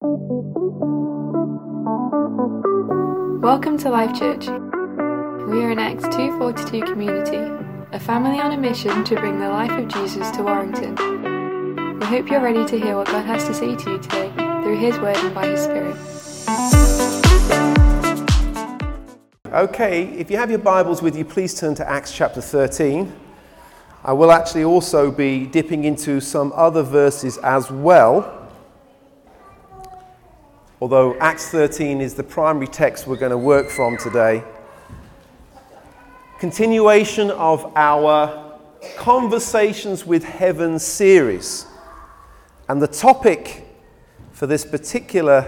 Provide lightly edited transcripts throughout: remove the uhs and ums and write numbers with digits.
Welcome to Life Church. We are an Acts 242 community, a family on a mission to bring the life of Jesus to Warrington. We hope you're ready to hear what God has to say to you today through His Word and by His Spirit. Okay, if you have your Bibles with you, please turn to Acts chapter 13. I will actually also be dipping into some other verses as well. Although Acts 13 is the primary text we're going to work from today. Continuation of our Conversations with Heaven series. And the topic for this particular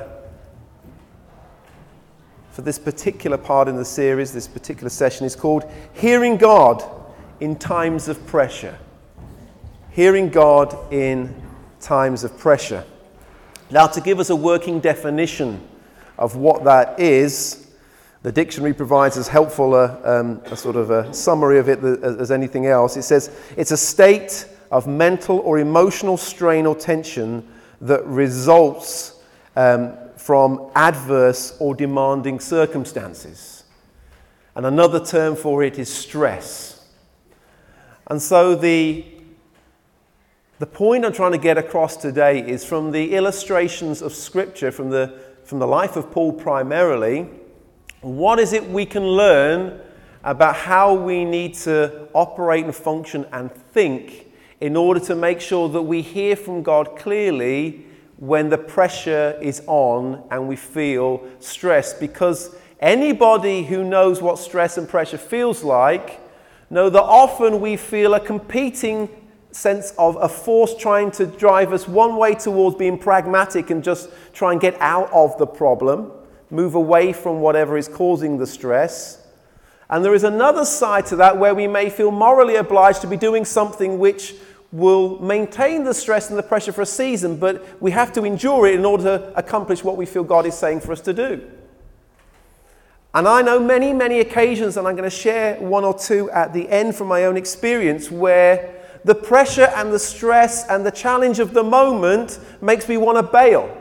part in the series, this particular session, is called Hearing God in Times of Pressure. Hearing God in Times of Pressure. Now, to give us a working definition of what that is, the dictionary provides as helpful a sort of a summary of it as anything else. It says, it's a state of mental or emotional strain or tension that results from adverse or demanding circumstances. And another term for it is stress. And so the point I'm trying to get across today is from the illustrations of Scripture, from the life of Paul primarily, what is it we can learn about how we need to operate and function and think in order to make sure that we hear from God clearly when the pressure is on and we feel stress. Because anybody who knows what stress and pressure feels like know that often we feel a competing sense of a force trying to drive us one way towards being pragmatic and just try and get out of the problem, move away from whatever is causing the stress. And there is another side to that where we may feel morally obliged to be doing something which will maintain the stress and the pressure for a season, but we have to endure it in order to accomplish what we feel God is saying for us to do. And I know many, many occasions, and I'm going to share one or two at the end from my own experience, where the pressure and the stress and the challenge of the moment makes me want to bail.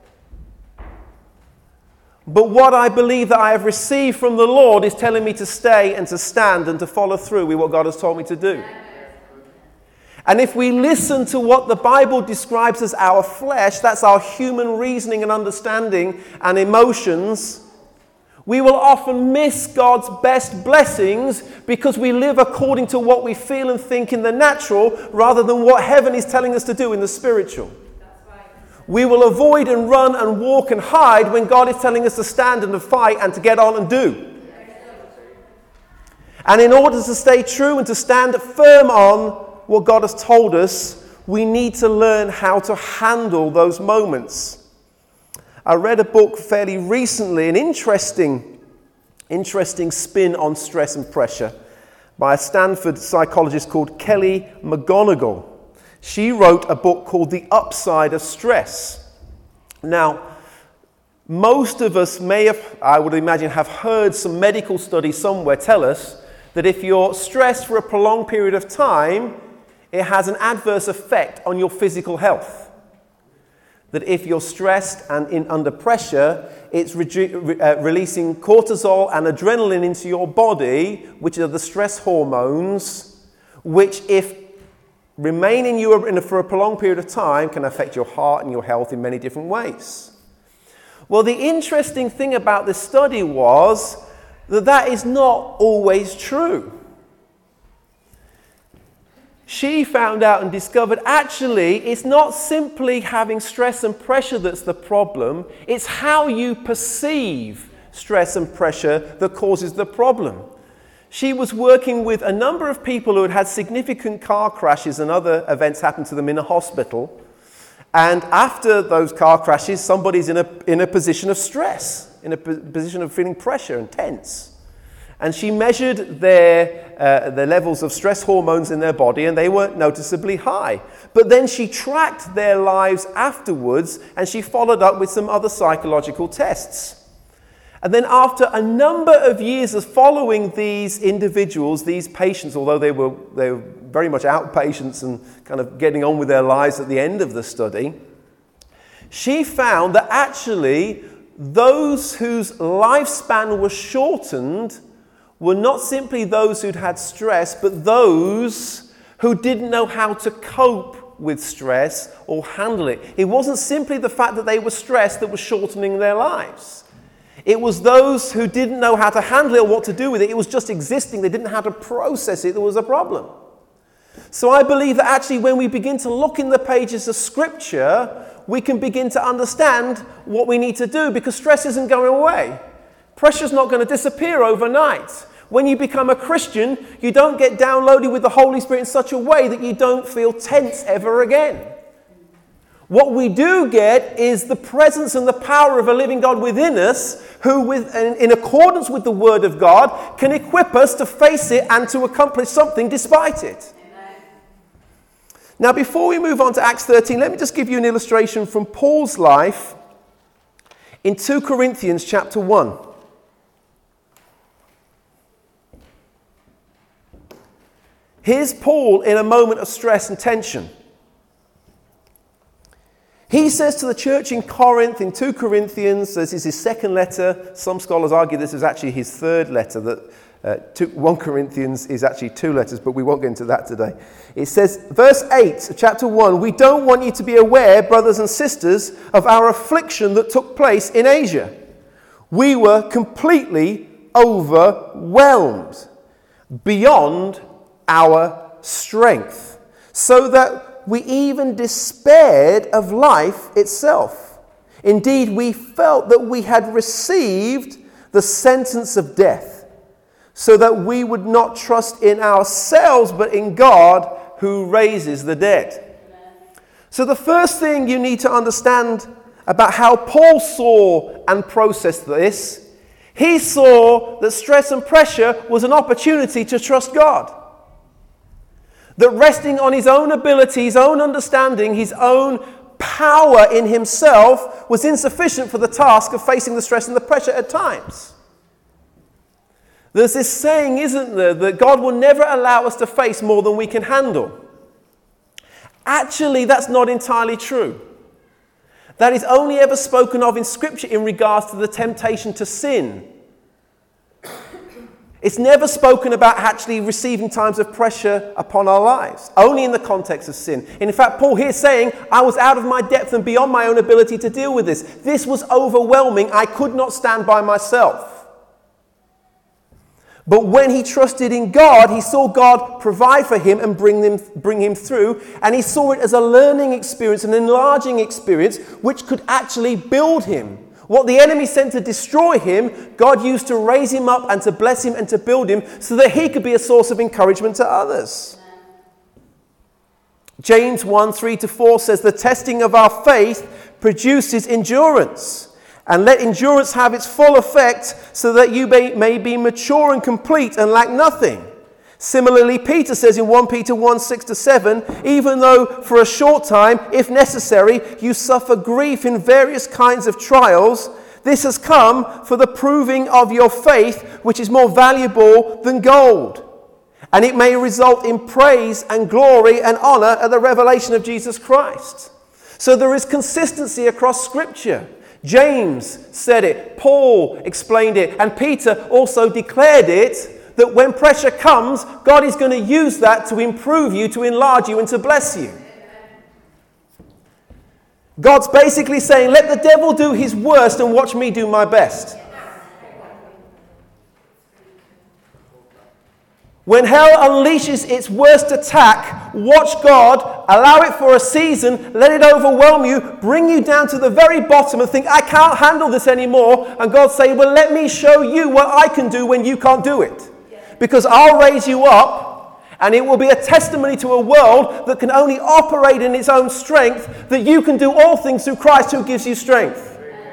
But what I believe that I have received from the Lord is telling me to stay and to stand and to follow through with what God has told me to do. And if we listen to what the Bible describes as our flesh, that's our human reasoning and understanding and emotions, we will often miss God's best blessings because we live according to what we feel and think in the natural rather than what heaven is telling us to do in the spiritual. We will avoid and run and walk and hide when God is telling us to stand and to fight and to get on and do. And in order to stay true and to stand firm on what God has told us, we need to learn how to handle those moments. I read a book fairly recently, an interesting spin on stress and pressure by a Stanford psychologist called Kelly McGonigal. She wrote a book called The Upside of Stress. Now, most of us may have, I would imagine, have heard some medical studies somewhere tell us that if you're stressed for a prolonged period of time, it has an adverse effect on your physical health. That if you're stressed and under pressure, it's releasing cortisol and adrenaline into your body, which are the stress hormones, which if remain in you for a prolonged period of time can affect your heart and your health in many different ways. Well, the interesting thing about this study was that is not always true. She found out and discovered actually it's not simply having stress and pressure that's the problem, it's how you perceive stress and pressure that causes the problem. She was working with a number of people who had had significant car crashes and other events happen to them in a hospital. And after those car crashes, somebody's in a position of stress, in a position of feeling pressure and tense. And she measured their levels of stress hormones in their body, and they were noticeably high. But then she tracked their lives afterwards, and she followed up with some other psychological tests. And then after a number of years of following these individuals, these patients, although they were very much outpatients and kind of getting on with their lives at the end of the study, she found that actually those whose lifespan was shortened were not simply those who'd had stress, but those who didn't know how to cope with stress or handle it. It wasn't simply the fact that they were stressed that was shortening their lives. It was those who didn't know how to handle it or what to do with it. It was just existing. They didn't know how to process it. There was a problem. So I believe that actually when we begin to look in the pages of Scripture, we can begin to understand what we need to do, because stress isn't going away. Pressure's not going to disappear overnight. When you become a Christian, you don't get downloaded with the Holy Spirit in such a way that you don't feel tense ever again. What we do get is the presence and the power of a living God within us, who, in accordance with the Word of God, can equip us to face it and to accomplish something despite it. Amen. Now, before we move on to Acts 13, let me just give you an illustration from Paul's life in 2 Corinthians chapter 1. Here's Paul in a moment of stress and tension. He says to the church in Corinth, in 2 Corinthians, this is his second letter. Some scholars argue this is actually his third letter, that 1 Corinthians is actually 2 letters, but we won't get into that today. It says, verse 8, chapter 1, "We don't want you to be aware, brothers and sisters, of our affliction that took place in Asia. We were completely overwhelmed beyond our strength, so that we even despaired of life itself. Indeed, we felt that we had received the sentence of death, so that we would not trust in ourselves, but in God who raises the dead." So the first thing you need to understand about how Paul saw and processed this, he saw that stress and pressure was an opportunity to trust God. That resting on his own ability, his own understanding, his own power in himself was insufficient for the task of facing the stress and the pressure at times. There's this saying, isn't there, that God will never allow us to face more than we can handle. Actually, that's not entirely true. That is only ever spoken of in Scripture in regards to the temptation to sin. It's never spoken about actually receiving times of pressure upon our lives, only in the context of sin. In fact, Paul here is saying, I was out of my depth and beyond my own ability to deal with this. This was overwhelming. I could not stand by myself. But when he trusted in God, he saw God provide for him and bring him through. And he saw it as a learning experience, an enlarging experience, which could actually build him. What the enemy sent to destroy him, God used to raise him up and to bless him and to build him so that he could be a source of encouragement to others. James 1:3-4 says, "The testing of our faith produces endurance. And let endurance have its full effect so that you may be mature and complete and lack nothing." Similarly, Peter says in 1 Peter 1:6-7, "Even though for a short time, if necessary, you suffer grief in various kinds of trials, this has come for the proving of your faith, which is more valuable than gold. And it may result in praise and glory and honor at the revelation of Jesus Christ." So there is consistency across Scripture. James said it, Paul explained it, and Peter also declared it, that when pressure comes, God is going to use that to improve you, to enlarge you, and to bless you. God's basically saying, let the devil do his worst and watch me do my best. When hell unleashes its worst attack, watch God, allow it for a season, let it overwhelm you, bring you down to the very bottom and think, I can't handle this anymore. And God say, well, let me show you what I can do when you can't do it. Because I'll raise you up, and it will be a testimony to a world that can only operate in its own strength, that you can do all things through Christ who gives you strength.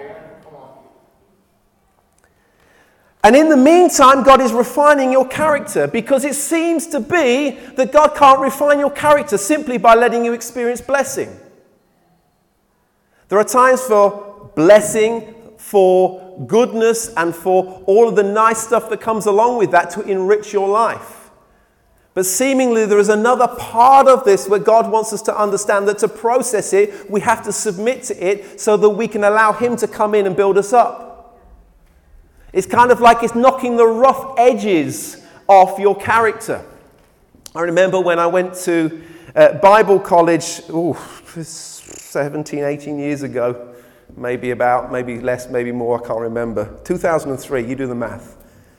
And in the meantime, God is refining your character, because it seems to be that God can't refine your character simply by letting you experience blessing. There are times for blessing, for goodness, and for all of the nice stuff that comes along with that to enrich your life. But seemingly there is another part of this where God wants us to understand that to process it, we have to submit to it so that we can allow him to come in and build us up. It's kind of like it's knocking the rough edges off your character. I remember when I went to Bible college, 17, 18 years ago, maybe less, maybe more, I can't remember. 2003, you do the math.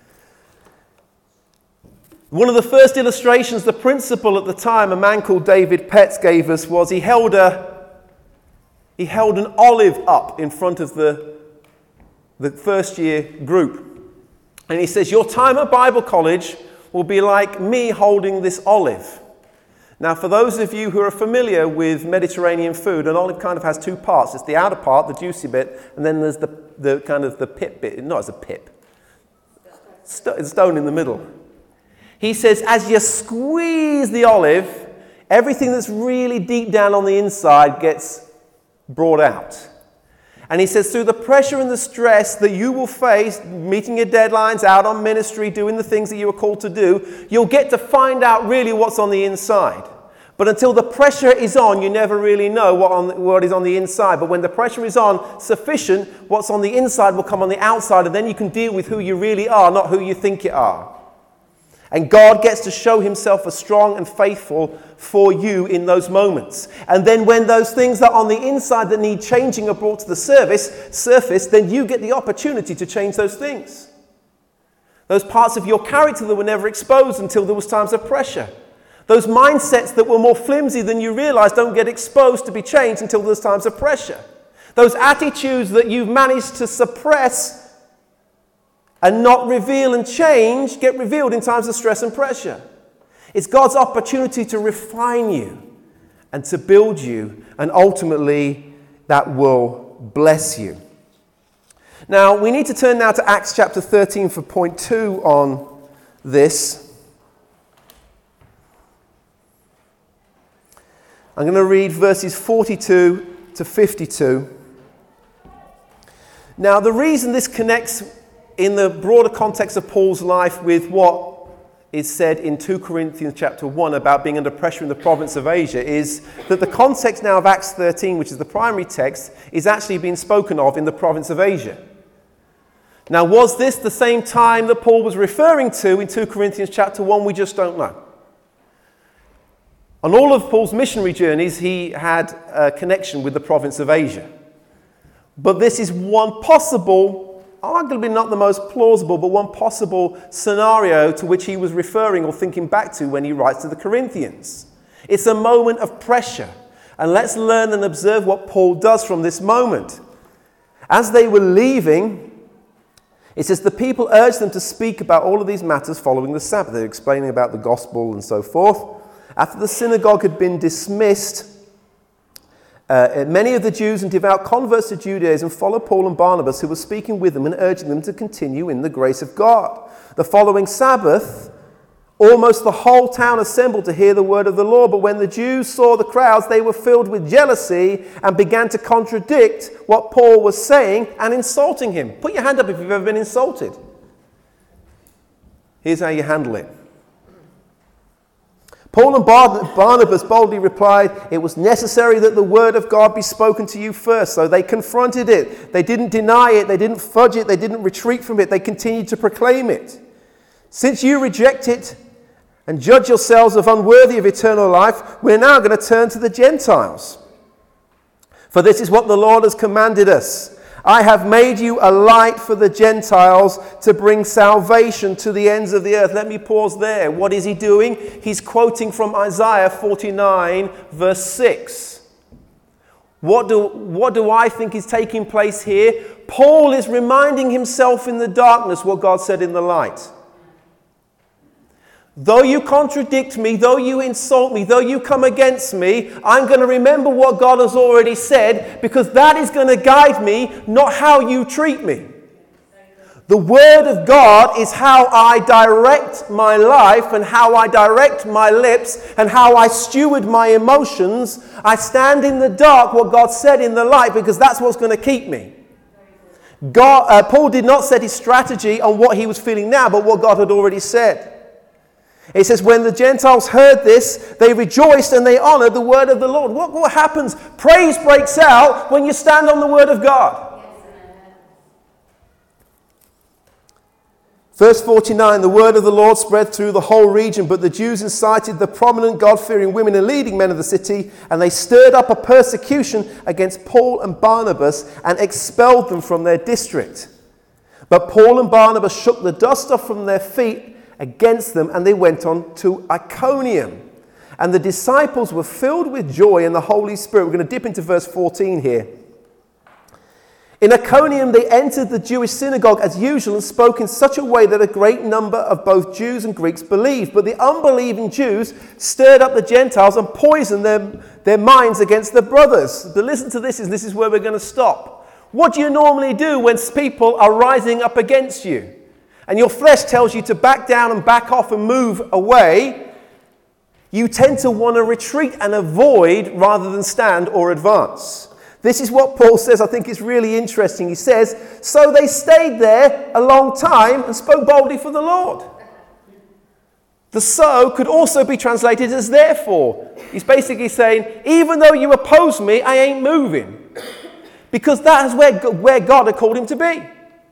One of the first illustrations the principal at the time, a man called David Petts, gave us was he held an olive up in front of the first year group. And he says, your time at Bible college will be like me holding this olive. Now, for those of you who are familiar with Mediterranean food, an olive kind of has two parts. It's the outer part, the juicy bit, and then there's the kind of the pip bit. No, it's a pip. Stone in the middle. He says, as you squeeze the olive, everything that's really deep down on the inside gets brought out. And he says, through the pressure and the stress that you will face, meeting your deadlines, out on ministry, doing the things that you were called to do, you'll get to find out really what's on the inside. But until the pressure is on, you never really know what is on the inside. But when the pressure is on sufficient, what's on the inside will come on the outside, and then you can deal with who you really are, not who you think you are. And God gets to show himself as strong and faithful for you in those moments. And then when those things that are on the inside that need changing are brought to the surface, then you get the opportunity to change those things. Those parts of your character that were never exposed until there was times of pressure. Those mindsets that were more flimsy than you realized don't get exposed to be changed until there's times of pressure. Those attitudes that you've managed to suppress and not reveal and change get revealed in times of stress and pressure. It's God's opportunity to refine you and to build you, and ultimately that will bless you. Now, we need to turn now to Acts chapter 13 for point 2 on this. I'm going to read verses 42 to 52. Now, the reason this connects in the broader context of Paul's life with what is said in 2 Corinthians chapter 1 about being under pressure in the province of Asia is that the context now of Acts 13, which is the primary text, is actually being spoken of in the province of Asia. Now, was this the same time that Paul was referring to in 2 Corinthians chapter 1? We just don't know. On all of Paul's missionary journeys, he had a connection with the province of Asia. But this is one possible, arguably not the most plausible, but one possible scenario to which he was referring or thinking back to when he writes to the Corinthians. It's a moment of pressure. And let's learn and observe what Paul does from this moment. As they were leaving, it says the people urged them to speak about all of these matters following the Sabbath. They're explaining about the gospel and so forth. After the synagogue had been dismissed, many of the Jews and devout converts to Judaism followed Paul and Barnabas, who were speaking with them and urging them to continue in the grace of God. The following Sabbath, almost the whole town assembled to hear the word of the Lord. But when the Jews saw the crowds, they were filled with jealousy and began to contradict what Paul was saying and insulting him. Put your hand up if you've ever been insulted. Here's how you handle it. Paul and Barnabas boldly replied, it was necessary that the word of God be spoken to you first. So they confronted it. They didn't deny it. They didn't fudge it. They didn't retreat from it. They continued to proclaim it. Since you reject it and judge yourselves of unworthy of eternal life, we're now going to turn to the Gentiles. For this is what the Lord has commanded us. I have made you a light for the Gentiles to bring salvation to the ends of the earth. Let me pause there. What is he doing? He's quoting from Isaiah 49 verse 6. What do I think is taking place here? Paul is reminding himself in the darkness what God said in the light. Though you contradict me, though you insult me, though you come against me, I'm going to remember what God has already said, because that is going to guide me, not how you treat me. The Word of God is how I direct my life and how I direct my lips and how I steward my emotions. I stand in the dark, what God said in the light, because that's what's going to keep me. Paul did not set his strategy on what he was feeling now, but what God had already said. It says, when the Gentiles heard this, they rejoiced and they honored the word of the Lord. What happens? Praise breaks out when you stand on the word of God. Verse 49, the word of the Lord spread through the whole region, but the Jews incited the prominent God-fearing women and leading men of the city, and they stirred up a persecution against Paul and Barnabas and expelled them from their district. But Paul and Barnabas shook the dust off from their feet against them, and they went on to Iconium. And the disciples were filled with joy in the Holy Spirit. We're going to dip into verse 14 here. In Iconium, they entered the Jewish synagogue as usual and spoke in such a way that a great number of both Jews and Greeks believed. But the unbelieving Jews stirred up the Gentiles and poisoned their minds against the brothers. But listen to this, and this is where we're going to stop. What do you normally do when people are rising up against you? And your flesh tells you to back down and back off and move away. You tend to want to retreat and avoid rather than stand or advance. This is what Paul says. I think it's really interesting. He says, so they stayed there a long time and spoke boldly for the Lord. The so could also be translated as therefore. He's basically saying, even though you oppose me, I ain't moving. Because that is where God had called him to be.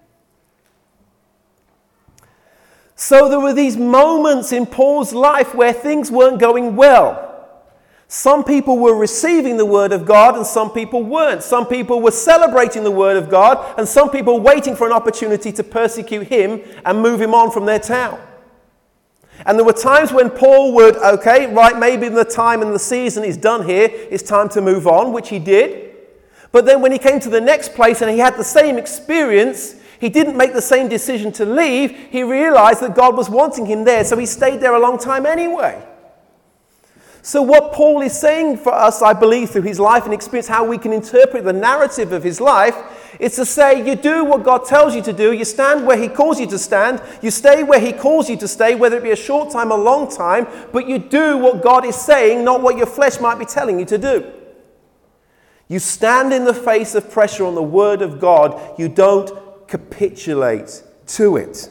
So there were these moments in Paul's life where things weren't going well. Some people were receiving the word of God and some people weren't. Some people were celebrating the word of God and some people waiting for an opportunity to persecute him and move him on from their town. And there were times when Paul would, maybe the time and the season is done here, it's time to move on, which he did. But then when he came to the next place and he had the same experience, he didn't make the same decision to leave. He realized that God was wanting him there, so he stayed there a long time anyway. So what Paul is saying for us, I believe, through his life and experience, how we can interpret the narrative of his life, is to say you do what God tells you to do, you stand where he calls you to stand, you stay where he calls you to stay, whether it be a short time or a long time, but you do what God is saying, not what your flesh might be telling you to do. You stand in the face of pressure on the word of God, you don't capitulate to it.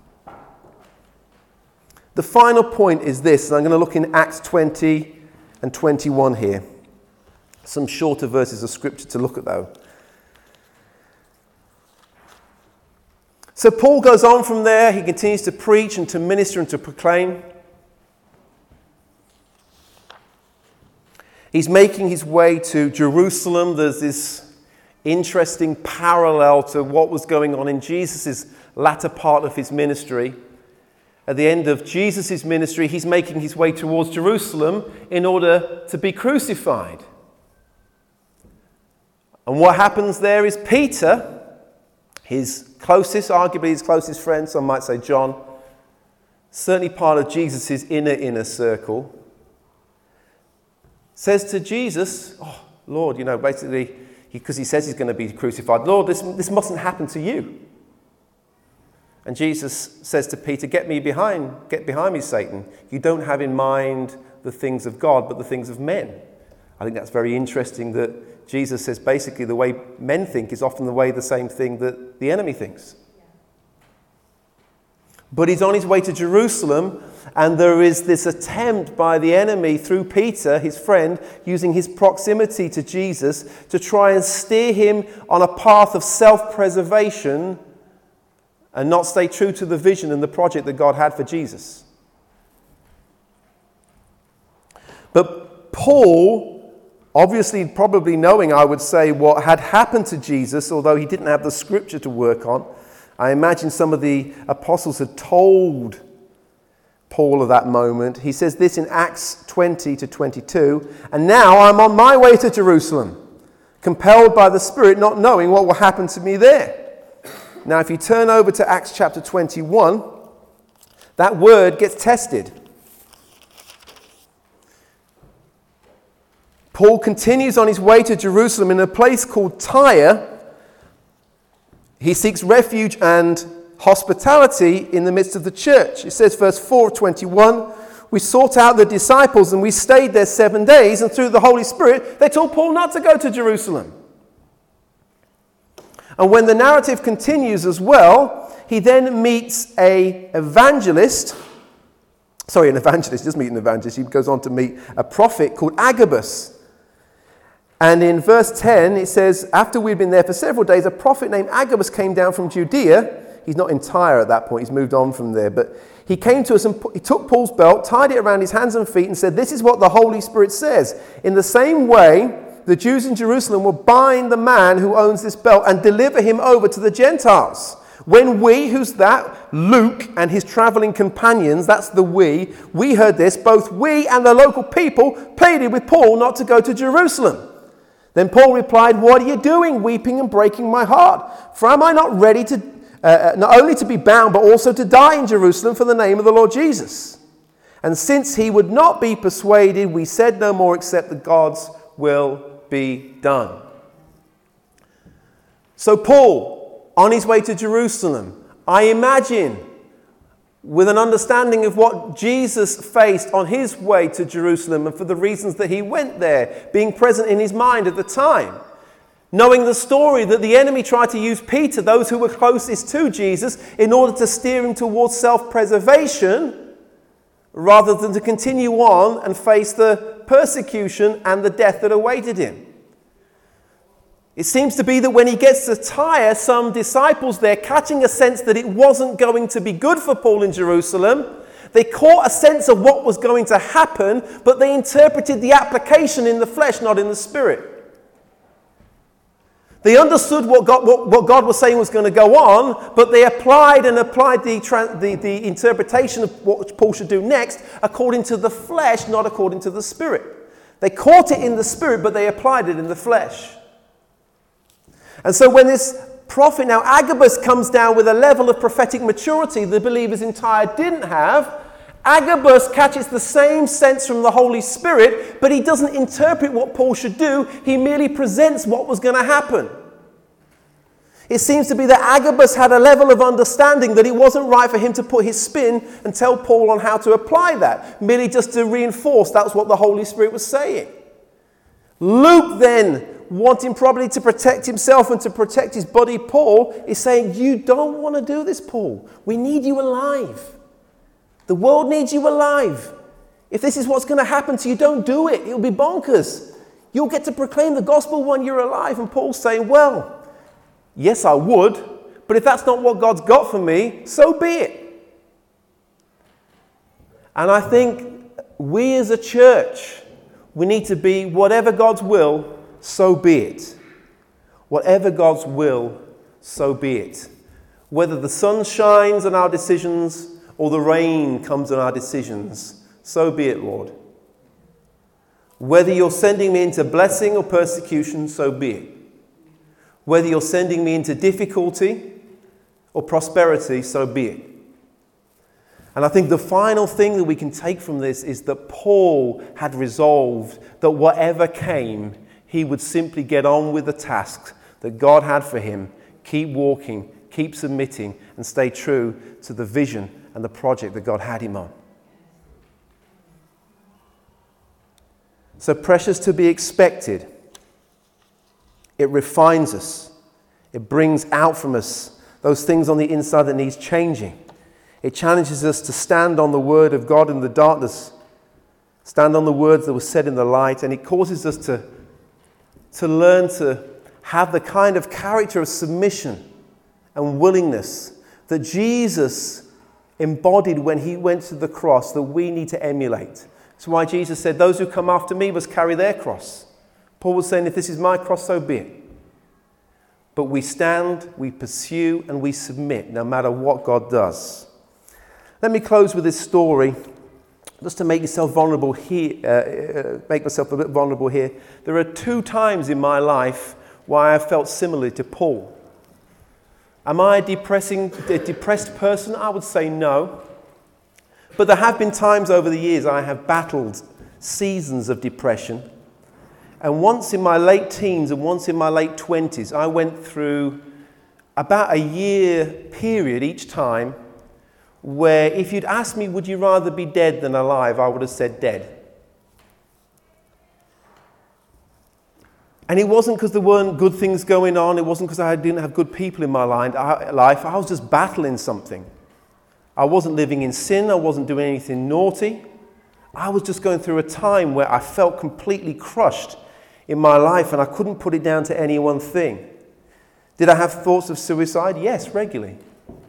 The final point is this, and I'm going to look in Acts 20 and 21 here. Some shorter verses of scripture to look at though. So Paul goes on from there, he continues to preach and to minister and to proclaim. He's making his way to Jerusalem. There's this interesting parallel to what was going on in Jesus' latter part of his ministry. At the end of Jesus' ministry, he's making his way towards Jerusalem in order to be crucified. And what happens there is Peter, arguably his closest friend, some might say John, certainly part of Jesus' inner circle, says to Jesus, "Oh, Lord, basically, because he says he's going to be crucified, Lord, this mustn't happen to you." And Jesus says to Peter, get behind me, Satan. You don't have in mind the things of God, but the things of men. I think that's very interesting that Jesus says basically the way men think is often the same thing that the enemy thinks. But he's on his way to Jerusalem, and there is this attempt by the enemy through Peter, his friend, using his proximity to Jesus to try and steer him on a path of self-preservation and not stay true to the vision and the project that God had for Jesus. But Paul, obviously probably knowing, I would say, what had happened to Jesus, although he didn't have the scripture to work on, I imagine some of the apostles had told Paul of that moment. He says this in Acts 20 to 22, and now I'm on my way to Jerusalem, compelled by the Spirit, not knowing what will happen to me there. Now, if you turn over to Acts chapter 21, that word gets tested. Paul continues on his way to Jerusalem in a place called Tyre. He seeks refuge and hospitality in the midst of the church. It says, verse 4 of 21, we sought out the disciples and we stayed there 7 days, and through the Holy Spirit, they told Paul not to go to Jerusalem. And when the narrative continues as well, he then meets an evangelist An evangelist. He doesn't meet an evangelist. He goes on to meet a prophet called Agabus. And in verse 10, it says, after we'd been there for several days, a prophet named Agabus came down from Judea. He's not in Tyre at that point. He's moved on from there. But he came to us and he took Paul's belt, tied it around his hands and feet, and said, this is what the Holy Spirit says. In the same way, the Jews in Jerusalem will bind the man who owns this belt and deliver him over to the Gentiles. When we, who's that? Luke and his traveling companions, that's the we heard this, both we and the local people pleaded with Paul not to go to Jerusalem. Then Paul replied, what are you doing, weeping and breaking my heart? For am I not ready to, not only to be bound, but also to die in Jerusalem for the name of the Lord Jesus? And since he would not be persuaded, we said no more except that God's will be done. So Paul, on his way to Jerusalem, I imagine, with an understanding of what Jesus faced on his way to Jerusalem and for the reasons that he went there, being present in his mind at the time, knowing the story that the enemy tried to use Peter, those who were closest to Jesus, in order to steer him towards self-preservation, rather than to continue on and face the persecution and the death that awaited him. It seems to be that when he gets to Tyre, some disciples there, catching a sense that it wasn't going to be good for Paul in Jerusalem, they caught a sense of what was going to happen, but they interpreted the application in the flesh, not in the spirit. They understood what God was saying was going to go on, but they applied the interpretation of what Paul should do next according to the flesh, not according to the spirit. They caught it in the spirit, but they applied it in the flesh. And so when this prophet now, Agabus, comes down with a level of prophetic maturity the believers in Tyre didn't have, Agabus catches the same sense from the Holy Spirit, but he doesn't interpret what Paul should do. He merely presents what was going to happen. It seems to be that Agabus had a level of understanding that it wasn't right for him to put his spin and tell Paul on how to apply that, merely just to reinforce that's what the Holy Spirit was saying. Luke then, wanting probably to protect himself and to protect his buddy Paul, is saying, you don't want to do this, Paul. We need you alive. The world needs you alive. If this is what's going to happen to you, don't do it. It'll be bonkers. You'll get to proclaim the gospel when you're alive. And Paul's saying, well, yes, I would, but if that's not what God's got for me, so be it. And I think we as a church, we need to be whatever God's will, so be it. Whatever God's will, so be it. Whether the sun shines on our decisions or the rain comes on our decisions, so be it, Lord. Whether you're sending me into blessing or persecution, so be it. Whether you're sending me into difficulty or prosperity, so be it. And I think the final thing that we can take from this is that Paul had resolved that whatever came, he would simply get on with the tasks that God had for him, keep walking, keep submitting, and stay true to the vision and the project that God had him on. So precious to be expected. It refines us. It brings out from us those things on the inside that needs changing. It challenges us to stand on the word of God in the darkness, stand on the words that were said in the light, and it causes us to learn to have the kind of character of submission and willingness that Jesus embodied when he went to the cross that we need to emulate. That's why Jesus said, those who come after me must carry their cross. Paul was saying, if this is my cross, so be it. But we stand, we pursue, and we submit no matter what God does. Let me close with this story, just to make yourself vulnerable here, make myself a bit vulnerable here. There are 2 times in my life where I felt similarly to Paul. Am I a depressed person? I would say no. But there have been times over the years I have battled seasons of depression. And once in my late teens and once in my late 20s, I went through about a year period each time where if you'd asked me, would you rather be dead than alive, I would have said dead. And it wasn't because there weren't good things going on. It wasn't because I didn't have good people in my life. I was just battling something. I wasn't living in sin. I wasn't doing anything naughty. I was just going through a time where I felt completely crushed in my life and I couldn't put it down to any one thing. Did I have thoughts of suicide? Yes, regularly.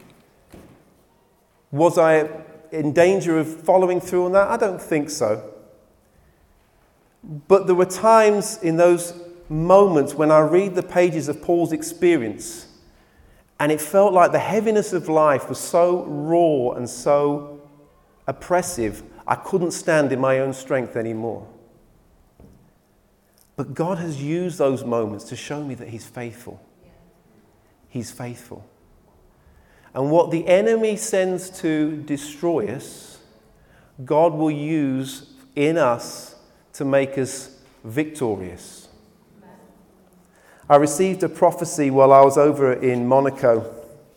Was I in danger of following through on that? I don't think so. But there were times in those moments when I read the pages of Paul's experience and it felt like the heaviness of life was so raw and so oppressive, I couldn't stand in my own strength anymore. But God has used those moments to show me that He's faithful. He's faithful. And what the enemy sends to destroy us, God will use in us to make us victorious. I received a prophecy while I was over in Monaco.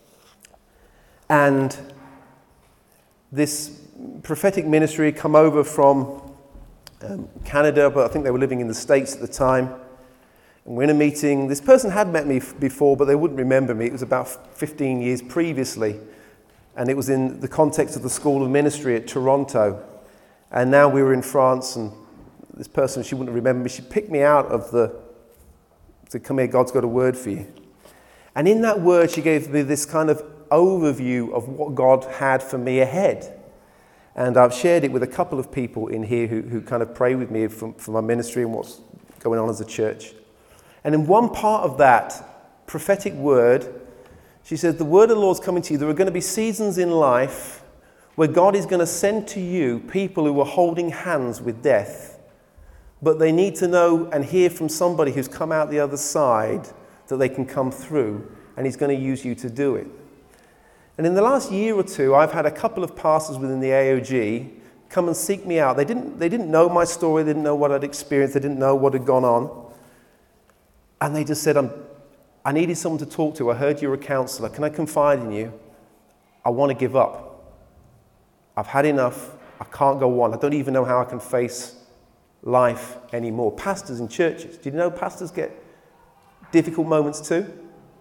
And this prophetic ministry had come over from Canada, but I think they were living in the States at the time. And we're in a meeting. This person had met me before, but they wouldn't remember me. It was about 15 years previously. And it was in the context of the School of Ministry at Toronto. And now we were in France, and this person, she wouldn't remember me. She picked me out of said, come here, God's got a word for you. And in that word, she gave me this kind of overview of what God had for me ahead. And I've shared it with a couple of people in here who kind of pray with me for my ministry and what's going on as a church. And in one part of that prophetic word, she said, the word of the Lord's coming to you. There are going to be seasons in life where God is going to send to you people who are holding hands with death. But they need to know and hear from somebody who's come out the other side that they can come through, and He's going to use you to do it. And in the last year or two, I've had a couple of pastors within the AOG come and seek me out. They didn't know my story. They didn't know what I'd experienced. They didn't know what had gone on. And they just said, I needed someone to talk to. I heard you're a counselor. Can I confide in you? I want to give up. I've had enough. I can't go on. I don't even know how I can face life anymore. Pastors in churches. Did you know pastors get difficult moments too?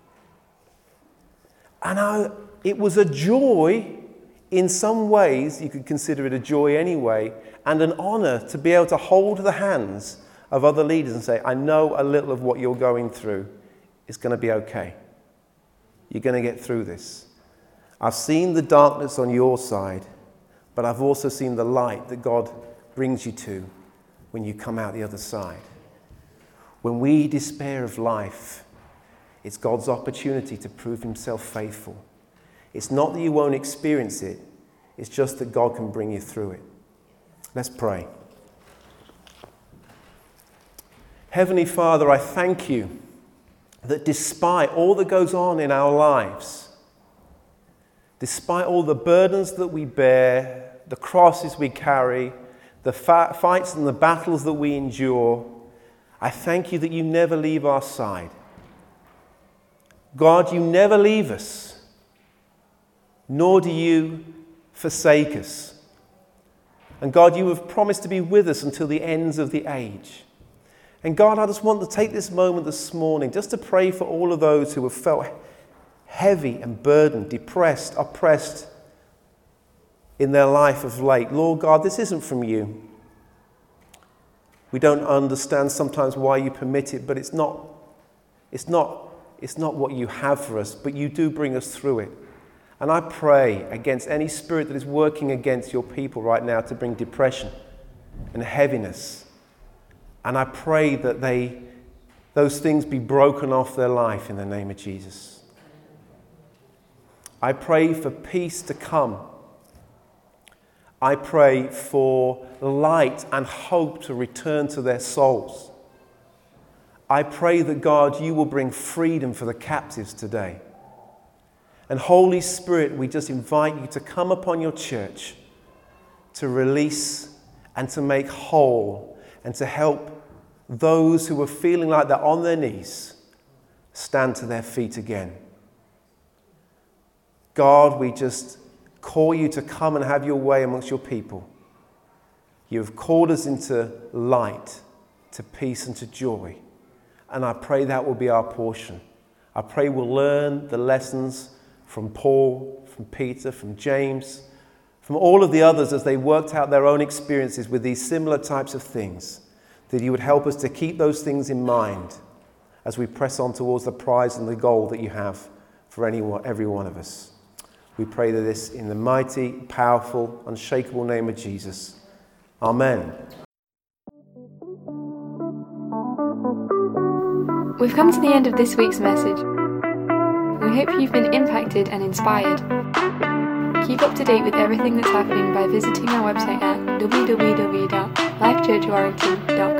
And it was a joy. In some ways, you could consider it a joy anyway, and an honor to be able to hold the hands of other leaders and say, I know a little of what you're going through. It's going to be okay. You're going to get through this. I've seen the darkness on your side, but I've also seen the light that God brings you to when you come out the other side. When we despair of life, it's God's opportunity to prove Himself faithful. It's not that you won't experience it, it's just that God can bring you through it. Let's pray. Heavenly Father, I thank you that despite all that goes on in our lives, despite all the burdens that we bear, the crosses we carry, the fights and the battles that we endure, I thank you that you never leave our side. God, you never leave us, nor do you forsake us. And God, you have promised to be with us until the ends of the age. And God, I just want to take this moment this morning just to pray for all of those who have felt heavy and burdened, depressed, oppressed in their life of late. Lord God, this isn't from you. We don't understand sometimes why you permit it, but it's not what you have for us, but you do bring us through it. And I pray against any spirit that is working against your people right now to bring depression and heaviness. And I pray that those things be broken off their life in the name of Jesus. I pray for peace to come. I pray for light and hope to return to their souls. I pray that, God, you will bring freedom for the captives today. And Holy Spirit, we just invite you to come upon your church to release and to make whole and to help those who are feeling like they're on their knees stand to their feet again. God, we just call you to come and have your way amongst your people. You have called us into light, to peace and to joy. And I pray that will be our portion. I pray we'll learn the lessons from Paul, from Peter, from James, from all of the others as they worked out their own experiences with these similar types of things, that you would help us to keep those things in mind as we press on towards the prize and the goal that you have for every one of us. We pray this in the mighty, powerful, unshakable name of Jesus. Amen. We've come to the end of this week's message. We hope you've been impacted and inspired. Keep up to date with everything that's happening by visiting our website at www.lifechurchwarrington.com.